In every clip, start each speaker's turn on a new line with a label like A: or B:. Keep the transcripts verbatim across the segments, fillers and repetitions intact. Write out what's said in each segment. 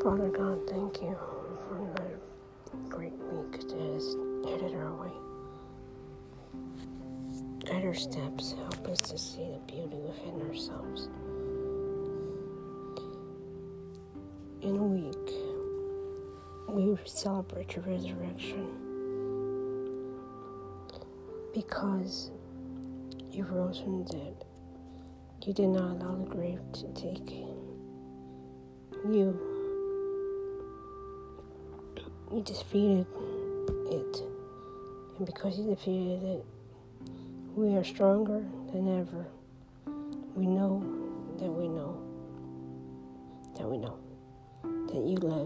A: Father God, thank you for another great week that is headed our way. Guide our steps, help us to see the beauty within ourselves. In a week, we celebrate your resurrection because you rose from the dead. You did not allow the grave to take you. You defeated it. And because you defeated it, we are stronger than ever. We know that we know that we know that you live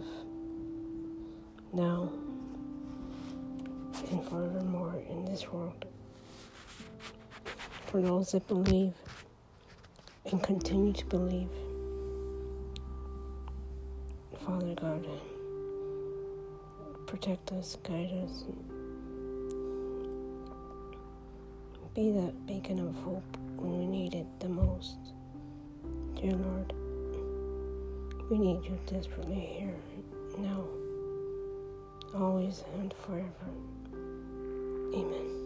A: now and forevermore in this world. For those that believe and continue to believe, Father God, protect us, guide us, be that beacon of hope when we need it the most. Dear Lord, we need you desperately here, now, always and forever. Amen.